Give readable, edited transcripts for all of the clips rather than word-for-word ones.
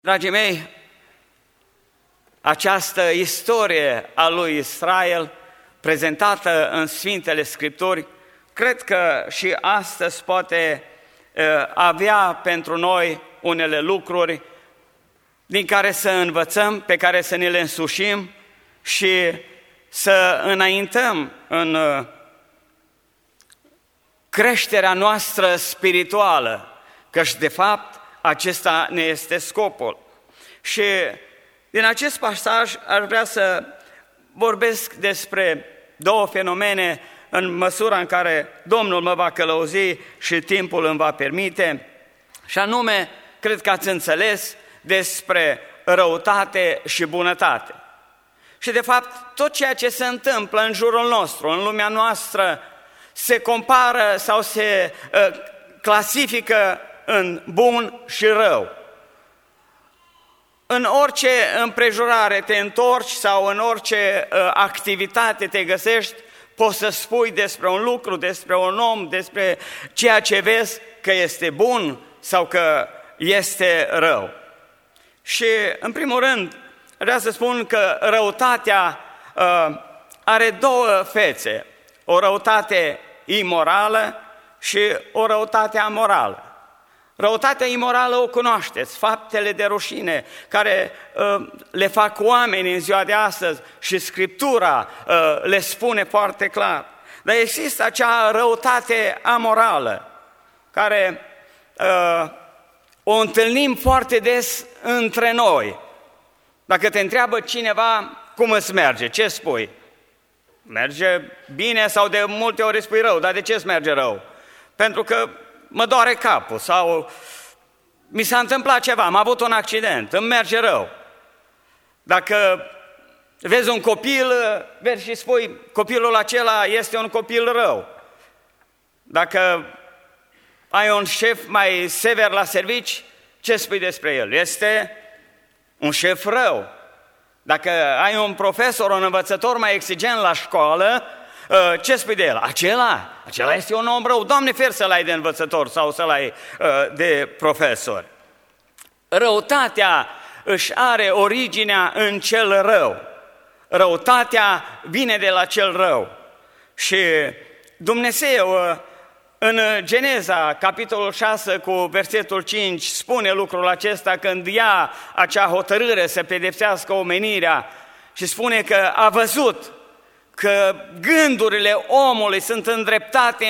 Dragii mei, această istorie a lui Israel, prezentată în Sfintele Scripturi, cred că și astăzi poate avea pentru noi unele lucruri din care să învățăm, pe care să ne le însușim și să înaintăm în creșterea noastră spirituală, căci de fapt acesta ne este scopul. Și din acest pasaj aș vrea să vorbesc despre două fenomene în măsura în care Domnul mă va călăuzi și timpul îmi va permite, și anume, cred că ați înțeles, despre răutate și bunătate. Și de fapt, tot ceea ce se întâmplă în jurul nostru, în lumea noastră, se compară sau se clasifică în bun și rău. În orice împrejurare te întorci sau în orice activitate te găsești, poți să spui despre un lucru, despre un om, despre ceea ce vezi că este bun sau că este rău. Și, în primul rând, vreau să spun că răutatea are două fețe, o răutate imorală și o răutate amorală. Răutatea imorală o cunoașteți, faptele de rușine care le fac oamenii în ziua de astăzi și Scriptura le spune foarte clar. Dar există acea răutate amorală care o întâlnim foarte des între noi. Dacă te întreabă cineva cum îți merge, ce spui? Merge bine sau de multe ori spui rău, dar de ce îți merge rău? Pentru că mă doare capul sau mi s-a întâmplat ceva, am avut un accident, îmi merge rău. Dacă vezi un copil, vezi și spui, copilul acela este un copil rău. Dacă ai un șef mai sever la servici, ce spui despre el? Este un șef rău. Dacă ai un profesor, un învățător mai exigent la școală, ce spui de el? Acela este un om rău. Doamne, fer să-l ai de învățător sau să-l ai de profesor. Răutatea își are originea în cel rău. Răutatea vine de la cel rău. Și Dumnezeu, în Geneza, capitolul 6, cu versetul 5, spune lucrul acesta când ia acea hotărâre să pedepsească omenirea și spune că a văzut că gândurile omului sunt îndreptate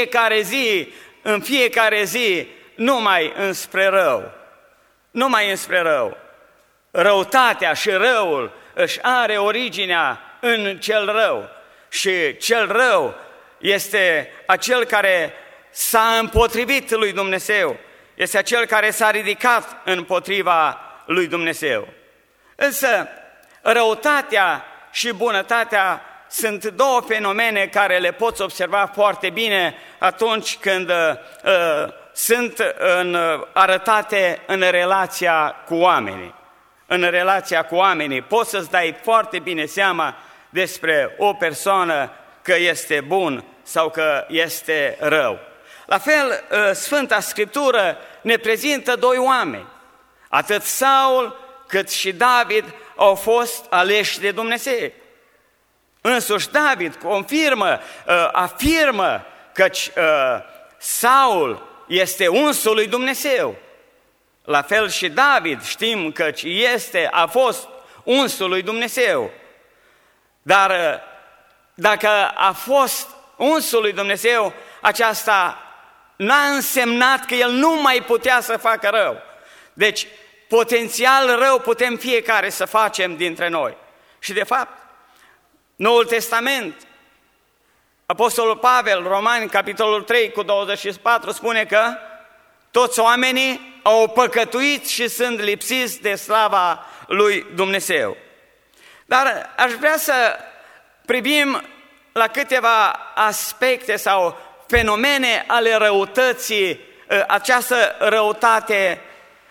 în fiecare zi, numai înspre rău. Numai înspre rău. Răutatea și răul își are originea în cel rău. Și cel rău este acel care s-a împotrivit lui Dumnezeu. Este acel care s-a ridicat împotriva lui Dumnezeu. Însă, răutatea și bunătatea sunt două fenomene care le poți observa foarte bine atunci când sunt arătate în relația cu oamenii. În relația cu oamenii poți să-ți dai foarte bine seama despre o persoană că este bun sau că este rău. La fel, Sfânta Scriptură ne prezintă doi oameni. Atât Saul cât și David au fost aleși de Dumnezeu. Însuși David afirmă că Saul este unsul lui Dumnezeu. La fel și David știm că a fost unsul lui Dumnezeu. Dar dacă a fost unsul lui Dumnezeu, aceasta n-a însemnat că el nu mai putea să facă rău. Deci, potențial rău putem fiecare să facem dintre noi. Și de fapt, Noul Testament, Apostolul Pavel, Romani, capitolul 3, cu 24, spune că toți oamenii au păcătuit și sunt lipsiți de slava lui Dumnezeu. Dar aș vrea să privim la câteva aspecte sau fenomene ale răutății, această răutate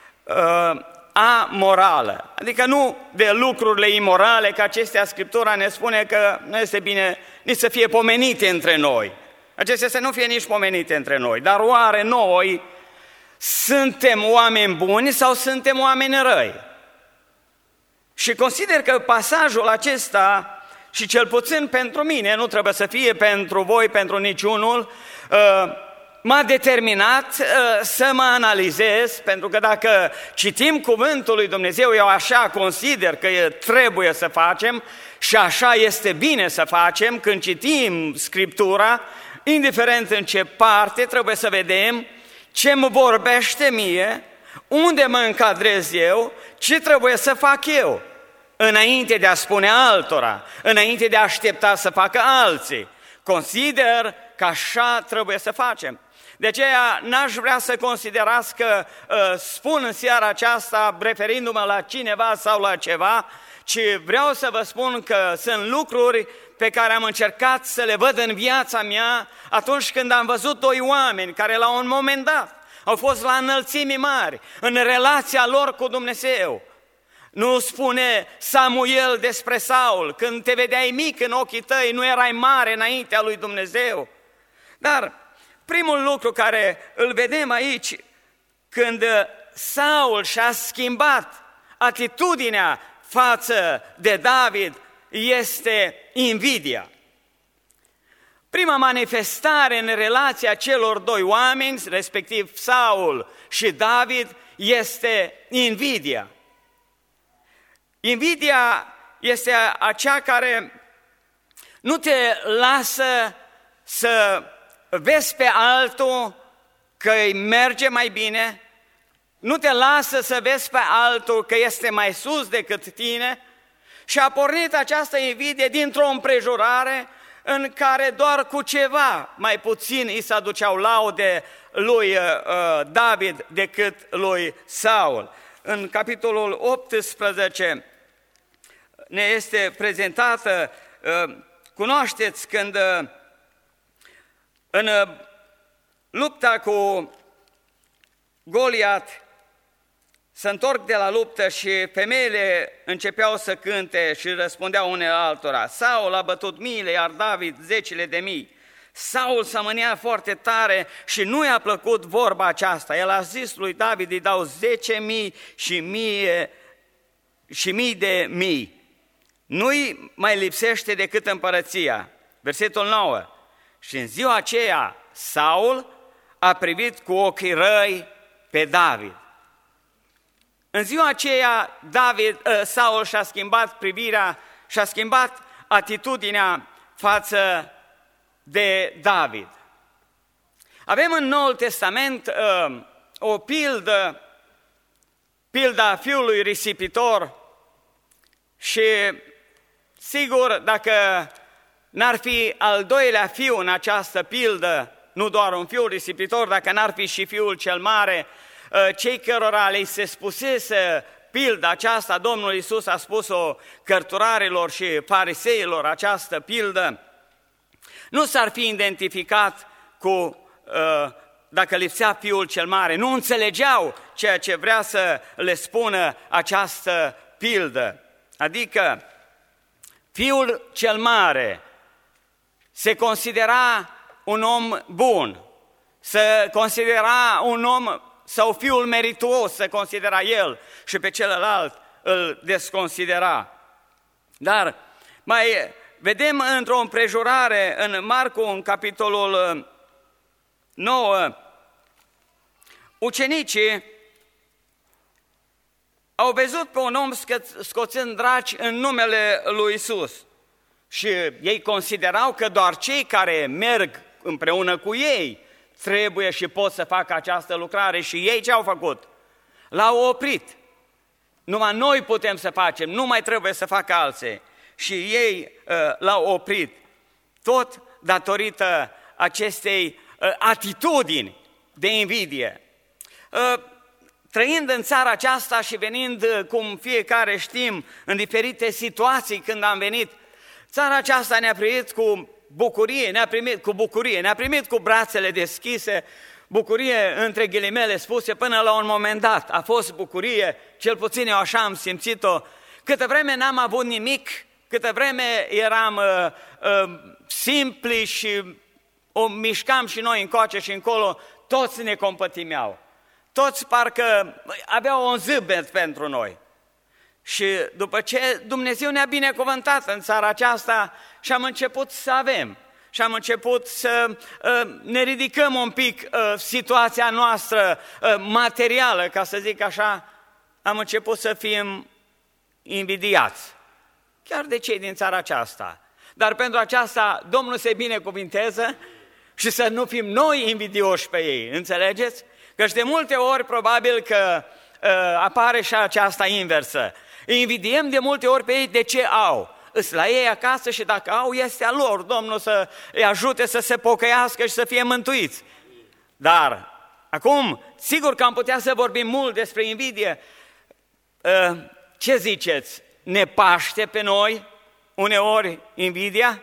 amorală. Adică nu de lucrurile imorale, că acestea Scriptura ne spune că nu este bine nici să fie pomenite între noi. Acestea să nu fie nici pomenite între noi. Dar oare noi suntem oameni buni sau suntem oameni răi? Și consider că pasajul acesta, și cel puțin pentru mine, nu trebuie să fie pentru voi, pentru niciunul, m-a determinat să mă analizez, pentru că dacă citim cuvântul lui Dumnezeu, eu așa consider că trebuie să facem și așa este bine să facem, când citim Scriptura, indiferent în ce parte, trebuie să vedem ce mă vorbește mie, unde mă încadrez eu, ce trebuie să fac eu, înainte de a spune altora, înainte de a aștepta să facă alții. Consider că așa trebuie să facem. De aceea n-aș vrea să considerați că spun în seara aceasta, referindu-mă la cineva sau la ceva, ci vreau să vă spun că sunt lucruri pe care am încercat să le văd în viața mea atunci când am văzut doi oameni care la un moment dat au fost la înălțimi mari în relația lor cu Dumnezeu. Nu spune Samuel despre Saul, când te vedeai mic în ochii tăi, nu erai mare înaintea lui Dumnezeu. Dar primul lucru care îl vedem aici, când Saul și-a schimbat atitudinea față de David, este invidia. Prima manifestare în relația celor doi oameni, respectiv Saul și David, este invidia. Invidia este acea care nu te lasă să vezi pe altul că îi merge mai bine, nu te lasă să vezi pe altul că este mai sus decât tine, și a pornit această invidie dintr-o împrejurare în care doar cu ceva mai puțin îi se aduceau laude lui David decât lui Saul. În capitolul 18 ne este prezentată, cunoașteți, când în lupta cu Goliat se întorc de la luptă și femeile începeau să cânte și răspundeau unele altora. Saul a bătut miile, iar David zecile de mii. Saul s-a mâniat foarte tare și nu i-a plăcut vorba aceasta. El a zis lui David, îi dau 10.000 și mii de mii. Nu-i mai lipsește decât împărăția. Versetul 9. Și în ziua aceea Saul a privit cu ochii răi pe David. În ziua aceea Saul și-a schimbat privirea, și-a schimbat atitudinea față de David. Avem în Noul Testament o pildă, pilda fiului risipitor, și sigur, dacă n-ar fi al doilea fiu în această pildă, nu doar un fiu risipitor, dacă n-ar fi și fiul cel mare, cei cărora le se spusese pilda aceasta, Domnul Iisus a spus-o cărturarilor și fariseilor, această pildă, nu s-ar fi identificat cu, dacă lipsea fiul cel mare, nu înțelegeau ceea ce vrea să le spună această pildă. Adică fiul cel mare se considera un om bun, se considera un om sau fiul merituos, se considera el, și pe celălalt îl desconsidera. Dar mai vedem într-o împrejurare în Marcu, în capitolul 9, ucenicii au văzut pe un om scoțând draci în numele lui Iisus și ei considerau că doar cei care merg împreună cu ei trebuie și pot să facă această lucrare, și ei ce au făcut? L-au oprit. Numai noi putem să facem, nu mai trebuie să facă alții. Și ei l-au oprit, tot datorită acestei atitudini de invidie. Trăind în țara aceasta și venind, cum fiecare știm, în diferite situații când am venit, țara aceasta ne-a primit cu bucurie, ne-a primit cu brațele deschise, bucurie între ghilimele spuse, până la un moment dat a fost bucurie, cel puțin eu așa am simțit-o. Câtă vreme n-am avut nimic, câtă vreme eram simpli și o mișcam și noi încoace și încolo, toți ne compătimeau. toți parcă aveau un zâmbet pentru noi. Și după ce Dumnezeu ne-a binecuvântat în țara aceasta și am început să avem, și am început să ne ridicăm un pic situația noastră materială, ca să zic așa, am început să fim invidiați, chiar de cei din țara aceasta. Dar pentru aceasta Domnul se binecuvinteze și să nu fim noi invidioși pe ei, înțelegeți? Căci de multe ori probabil că apare și aceasta inversă. Invidiem de multe ori pe ei de ce au. Îs la ei acasă și dacă au, este a lor, Domnul să îi ajute să se pocăiască și să fie mântuiți. Dar, acum, sigur că am putea să vorbim mult despre invidie. Ce ziceți? Ne paște pe noi uneori invidia?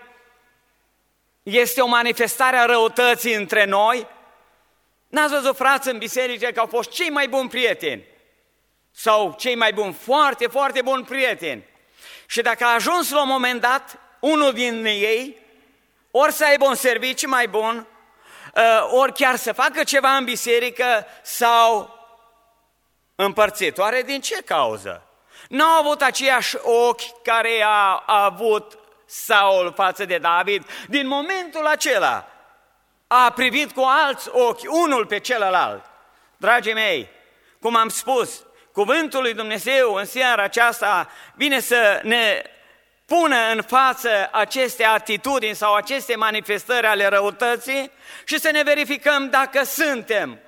Este o manifestare a răutății între noi? N-ați văzut frați în biserică că au fost cei mai buni prieteni? Sau cei mai buni, foarte, foarte buni prieteni? Și dacă a ajuns la un moment dat, unul din ei, ori să aibă un serviciu mai bun, ori chiar să facă ceva în biserică, sau împărțit. Oare din ce cauză? N-au avut aceiași ochi care a avut Saul față de David. Din momentul acela a privit cu alți ochi unul pe celălalt. Dragii mei, cum am spus, cuvântul lui Dumnezeu în seara aceasta vine să ne pună în față aceste atitudini sau aceste manifestări ale răutății și să ne verificăm dacă suntem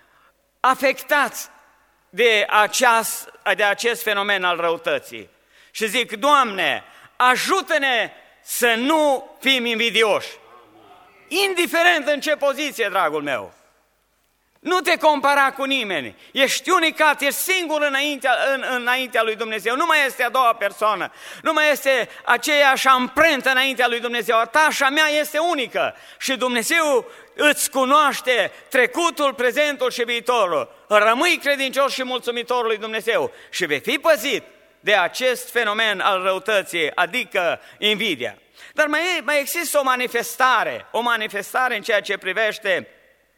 afectați de acest fenomen al răutății. Și zic, Doamne, ajută-ne să nu fim invidioși, indiferent în ce poziție, dragul meu. Nu te compara cu nimeni, ești unicat, ești singur înaintea lui Dumnezeu, nu mai este a doua persoană, nu mai este aceeași amprentă înaintea lui Dumnezeu, a ta și a mea este unică și Dumnezeu îți cunoaște trecutul, prezentul și viitorul. Rămâi credincios și mulțumitor lui Dumnezeu și vei fi păzit de acest fenomen al răutății, adică invidia. Dar mai există o manifestare în ceea ce privește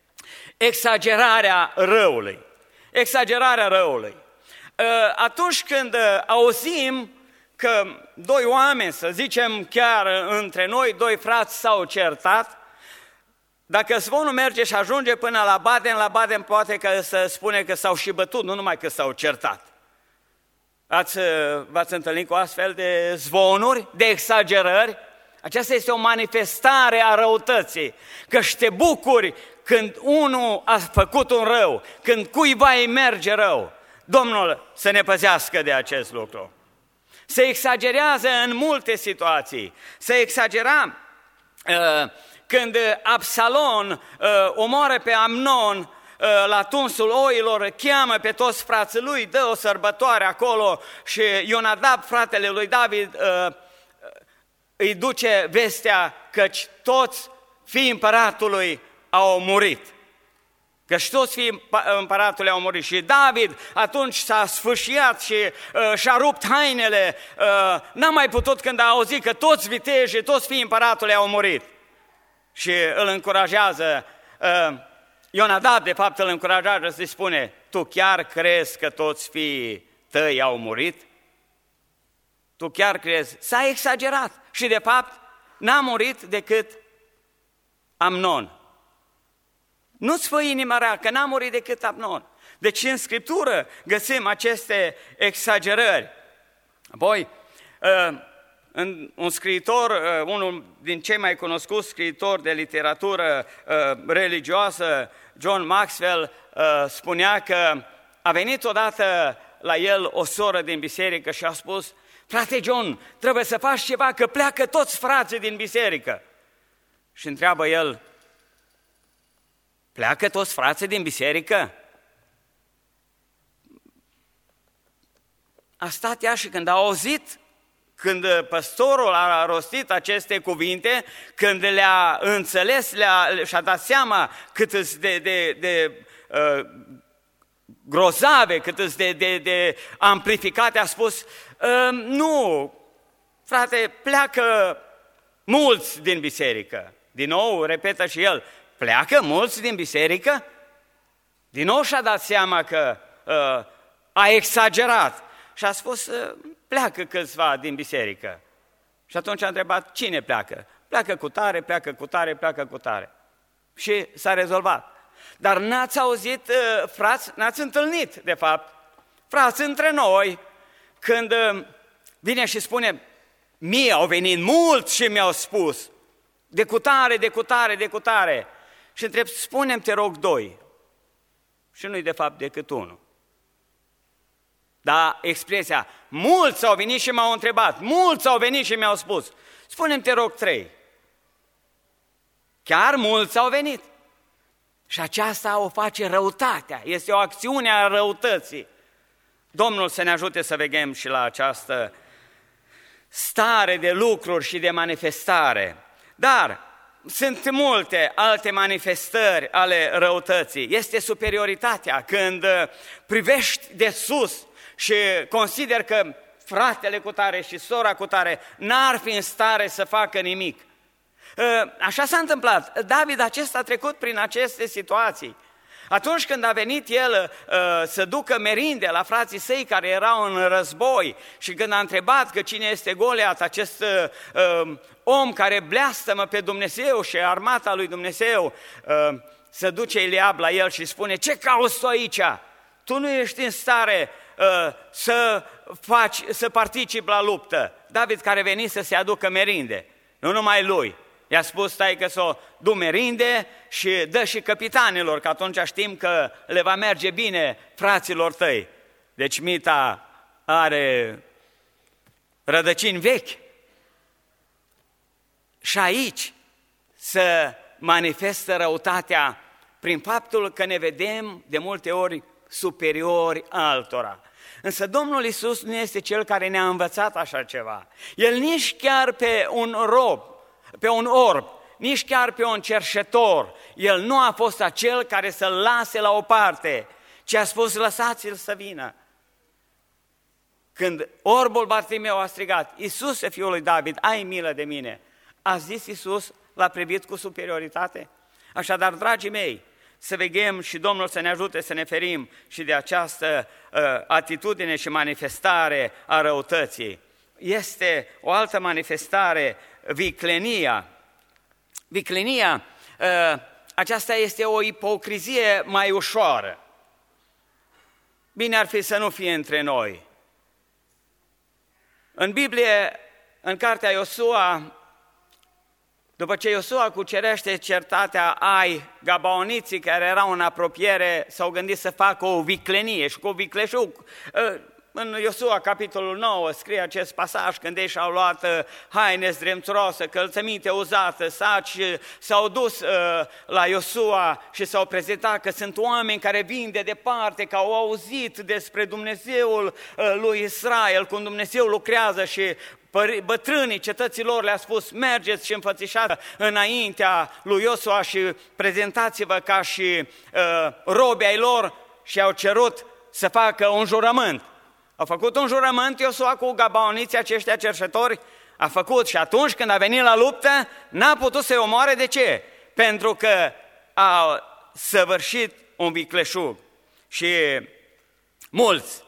exagerarea răului. Exagerarea răului. Atunci când auzim că doi oameni, să zicem chiar între noi, doi frați s-au certat, dacă zvonul merge și ajunge până la Baden poate că să spune că s-au și bătut, nu numai că s-au certat. V-ați întâlnit cu astfel de zvonuri, de exagerări? Aceasta este o manifestare a răutății, că te bucuri când unul a făcut un rău, când cuiva îi merge rău. Domnul să ne păzească de acest lucru. Se exagerează în multe situații. Se exagera când Absalom omoară pe Amnon la tunsul oilor, cheamă pe toți frații lui, dă o sărbătoare acolo și Ionadab, fratele lui David, îi duce vestea căci toți fiii împăratului au murit. Căci toți fiii împăratului au murit. Și David atunci s-a sfâșiat și și-a rupt hainele. N-a mai putut când a auzit că toți vitejii, toți fiii împăratului au murit. Și îl încurajează, Ionadab de fapt îl încurajează să-i spune, tu chiar crezi că toți fiii tăi au murit? Tu chiar crezi? S-a exagerat și de fapt n-a murit decât Amnon. Nu-ți fă inima rea, că n-a murit decât Amnon. Deci în Scriptură găsim aceste exagerări. Apoi, un scriitor, unul din cei mai cunoscuți scriitori de literatură religioasă, John Maxwell, spunea că a venit odată la el o soră din biserică și a spus, frate John, trebuie să faci ceva, că pleacă toți frații din biserică. Și întreabă el, pleacă toți frații din biserică? A stat ea și când a auzit, când păstorul a rostit aceste cuvinte, când le-a înțeles, și-a dat seama cât îs de grozave, cât îs de amplificate, a spus, nu, frate, pleacă mulți din biserică. Din nou, repetă și el, pleacă mulți din biserică? Din nou și-a dat seama că a exagerat și a spus, pleacă câțiva din biserică. Și atunci a întrebat, cine pleacă? Pleacă cu tare, pleacă cu tare, pleacă cu tare. Și s-a rezolvat. Dar n-ați auzit, frați, n-ați întâlnit, de fapt, frați între noi, când vine și spune, mie au venit mulți și mi-au spus, de cutare, de cutare, de cutare. Și întreb, spune-mi, te rog, doi. Și nu-i de fapt decât unul. Dar expresia, mulți au venit și m-au întrebat, mulți au venit și mi-au spus, spune-mi, te rog, trei. Chiar mulți au venit. Și aceasta o face răutatea, este o acțiune a răutății. Domnul să ne ajute să veghem și la această stare de lucruri și de manifestare. Dar sunt multe alte manifestări ale răutății. Este superioritatea când privești de sus și consideri că fratele cutare și sora cutare n-ar fi în stare să facă nimic. Așa s-a întâmplat. David acesta a trecut prin aceste situații. Atunci când a venit el să ducă merinde la frații săi care erau în război și când a întrebat că cine este Goliat, acest om care bleastămă pe Dumnezeu și armata lui Dumnezeu, se duce Eliab la el și spune, ce cauți tu aici? Tu nu ești în stare să participi la luptă. David care veni să se aducă merinde, nu numai lui. I-a spus, stai că s-o du merinde și dă și capitanilor, că atunci știm că le va merge bine fraților tăi. Deci mita are rădăcini vechi. Și aici se manifestă răutatea prin faptul că ne vedem de multe ori superiori altora. Însă Domnul Iisus nu este Cel care ne-a învățat așa ceva. El nici chiar pe un rob, pe un orb, nici chiar pe un cerșetor, el nu a fost acel care să-l lase la o parte, ci a spus, lăsați-l să vină. Când orbul Bartimeu a strigat, Iisuse, Fiul lui David, ai milă de mine, a zis Iisus, l-a privit cu superioritate? Așadar, dragii mei, să veghem și Domnul să ne ajute să ne ferim și de această atitudine și manifestare a răutății. Este o altă manifestare, viclenia. Viclenia, aceasta este o ipocrizie mai ușoară. Bine ar fi să nu fie între noi. În Biblie, în cartea Iosua, după ce Iosua cucerește cetatea Ai, gabaoniții care erau în apropiere s-au gândit să facă o viclenie și cu vicleșug. În Iosua, capitolul 9, scrie acest pasaj, când ei și-au luat haine zdremțuroase, călțăminte uzată, saci, s-au dus la Iosua și s-au prezentat că sunt oameni care vin de departe, că au auzit despre Dumnezeul lui Israel, cum Dumnezeu lucrează și bătrânii cetății lor le-a spus, mergeți și înfățișați înaintea lui Iosua și prezentați-vă ca și robi ai lor și au cerut să facă un jurământ. Au făcut un jurământ Iosua cu gabaoniții aceștia cerșetori, a făcut și atunci când a venit la luptă, n-a putut să-i omoare. De ce? Pentru că a săvârșit un vicleșug. Și mulți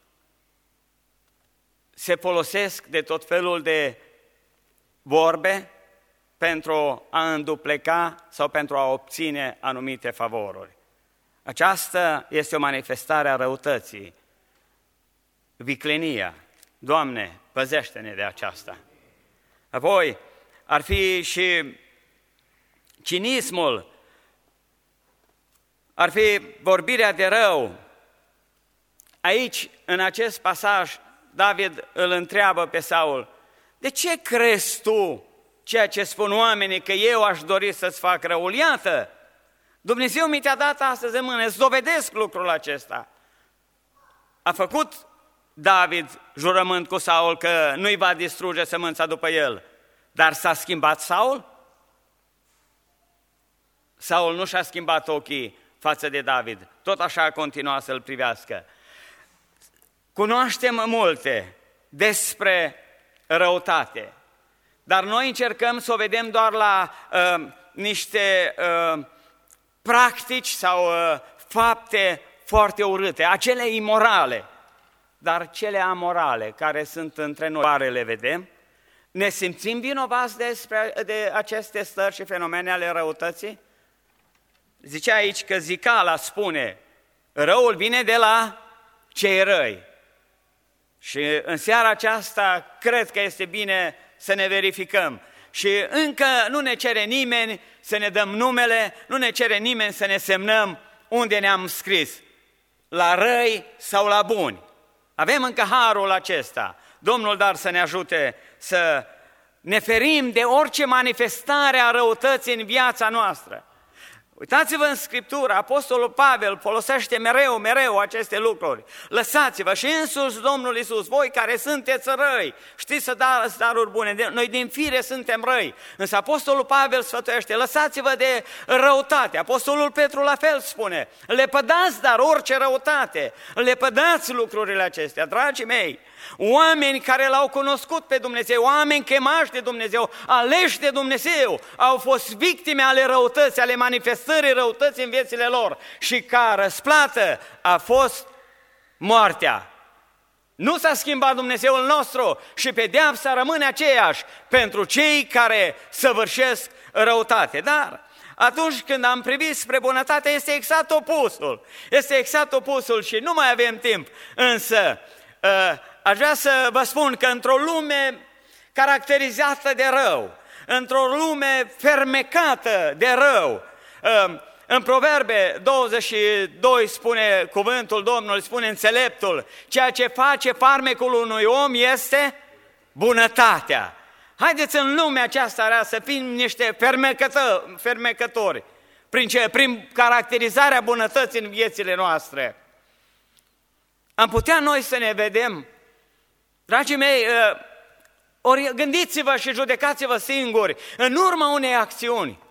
se folosesc de tot felul de vorbe pentru a îndupleca sau pentru a obține anumite favoruri. Aceasta este o manifestare a răutății. Viclenia. Doamne, păzește-ne de aceasta. Apoi, ar fi și cinismul, ar fi vorbirea de rău. Aici, în acest pasaj, David îl întreabă pe Saul, de ce crezi tu ceea ce spun oamenii că eu aș dori să-ți fac răul? Iată, Dumnezeu mi te-a dat astăzi în mână, îți dovedesc lucrul acesta. A făcut David jurământ cu Saul că nu-i va distruge sămânța după el, dar s-a schimbat Saul? Saul nu și-a schimbat ochii față de David, tot așa a continuat să-l privească. Cunoaștem multe despre răutate, dar noi încercăm să o vedem doar la niște practici sau fapte foarte urâte, acele imorale, dar cele amorale care sunt între noi, care le vedem, ne simțim vinovați de aceste stări și fenomene ale răutății? Zicea aici că zicala spune, răul vine de la cei răi. Și în seara aceasta cred că este bine să ne verificăm. Și încă nu ne cere nimeni să ne dăm numele, nu ne cere nimeni să ne semnăm unde ne-am scris, la răi sau la buni. Avem încă harul acesta. Domnul dar să ne ajute să ne ferim de orice manifestare a răutății în viața noastră. Uitați-vă în Scriptură, Apostolul Pavel folosește mereu aceste lucruri. Lăsați-vă și însuși Domnul Iisus, voi care sunteți răi, știți să dați daruri bune, noi din fire suntem răi. Însă Apostolul Pavel sfătuiește, lăsați-vă de răutate. Apostolul Petru la fel spune, lepădați dar orice răutate, lepădați lucrurile acestea. Dragii mei, oameni care l-au cunoscut pe Dumnezeu, oameni chemași de Dumnezeu, aleși de Dumnezeu, au fost victime ale răutății, ale manifestării răutății în viețile lor și ca răsplată a fost moartea. Nu s-a schimbat Dumnezeul nostru și pedeapsa rămâne aceeași pentru cei care săvârșesc răutate. Dar atunci când am privit spre bunătate este exact opusul. Este exact opusul și nu mai avem timp. Însă aș vrea să vă spun că într-o lume caracterizată de rău, într-o lume fermecată de rău, în Proverbe 22 spune cuvântul Domnului, spune înțeleptul, ceea ce face farmecul unui om este bunătatea. Haideți în lumea aceasta rea să fim niște fermecători. Prin ce? Prin caracterizarea bunătății în viețile noastre. Am putea noi să ne vedem, dragii mei, ori gândiți-vă și judecați-vă singuri, în urma unei acțiuni,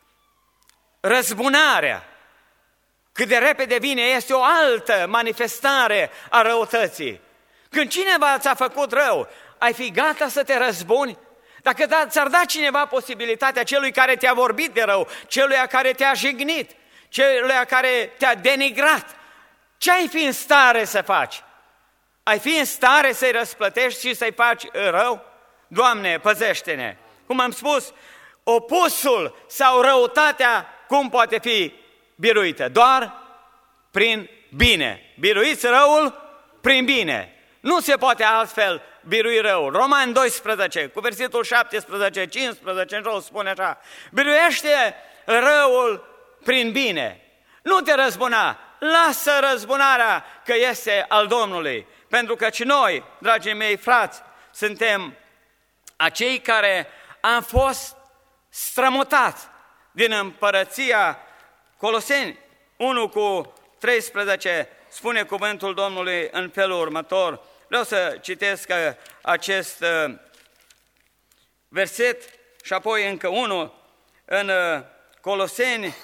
răzbunarea, cât de repede vine, este o altă manifestare a răutății. Când cineva ți-a făcut rău, ai fi gata să te răzbuni? Dacă ți-ar da cineva posibilitatea, celui care te-a vorbit de rău, celui care te-a jignit, celui care te-a denigrat, ce ai fi în stare să faci? Ai fi în stare să-i răsplătești și să-i faci rău? Doamne, păzește-ne! Cum am spus, opusul sau răutatea, cum poate fi biruită? Doar prin bine. Biruiți răul prin bine. Nu se poate altfel birui răul. Romani 12, cu versetul 17, 15, în jos spune așa, biruiește răul prin bine. Nu te răzbuna, lasă răzbunarea că este al Domnului. Pentru că și noi, dragii mei frați, suntem acei care am fost strămutați din împărăția. Coloseni 1:13 spune cuvântul Domnului în felul următor. Vreau să citesc acest verset și apoi încă unul în Coloseni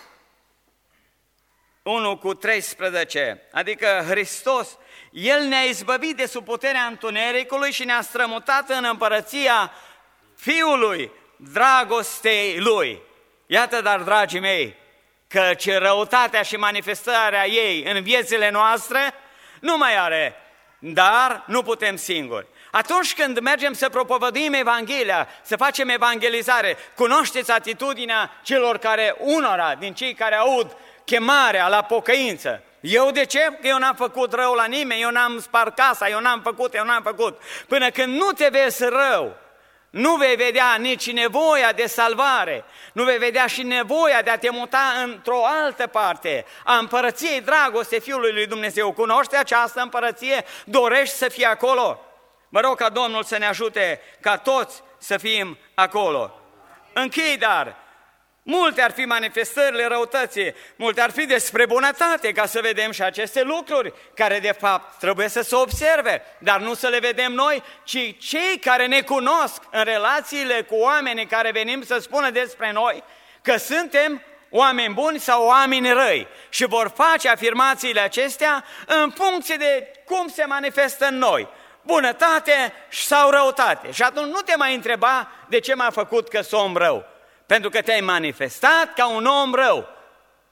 1:13, adică Hristos, El ne-a izbăvit de sub puterea întunericului și ne-a strămutat în împărăția Fiului dragostei Lui. Iată, dar, dragii mei, că ce răutatea și manifestarea ei în viețile noastre nu mai are, dar nu putem singuri. Atunci când mergem să propovăduim Evanghelia, să facem evangelizare, cunoașteți atitudinea celor care, unora din cei care aud chemarea la pocăință. Eu de ce? Că eu n-am făcut rău la nimeni, eu n-am spart casa, eu n-am făcut. Până când nu te vezi rău, nu vei vedea nici nevoia de salvare, nu vei vedea și nevoia de a te muta într-o altă parte a împărăției dragostei Fiului lui Dumnezeu. Cunoști această împărăție? Dorești să fii acolo? Mă rog ca Domnul să ne ajute ca toți să fim acolo. Închei, dar multe ar fi manifestările răutății, multe ar fi despre bunătate, ca să vedem și aceste lucruri care de fapt trebuie să se observe, dar nu să le vedem noi, ci cei care ne cunosc în relațiile cu oamenii care venim să spună despre noi că suntem oameni buni sau oameni răi și vor face afirmațiile acestea în funcție de cum se manifestă în noi, bunătate sau răutate. Și atunci nu te mai întreba de ce m-a făcut că sunt om rău. Pentru că te-ai manifestat ca un om rău.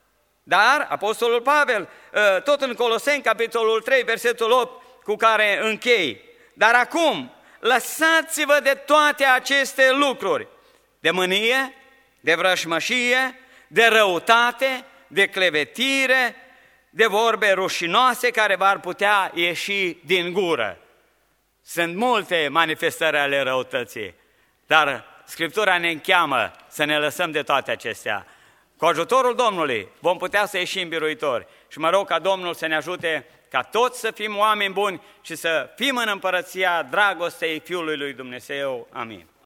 Dar Apostolul Pavel, tot în Coloseni, capitolul 3, versetul 8, cu care închei, dar acum lăsați-vă de toate aceste lucruri, de mânie, de vrăjmășie, de răutate, de clevetire, de vorbe rușinoase care v-ar putea ieși din gură. Sunt multe manifestări ale răutății, dar Scriptura ne încheamă să ne lăsăm de toate acestea. Cu ajutorul Domnului vom putea să ieșim biruitori și mă rog ca Domnul să ne ajute ca toți să fim oameni buni și să fim în împărăția dragostei Fiului lui Dumnezeu. Amin.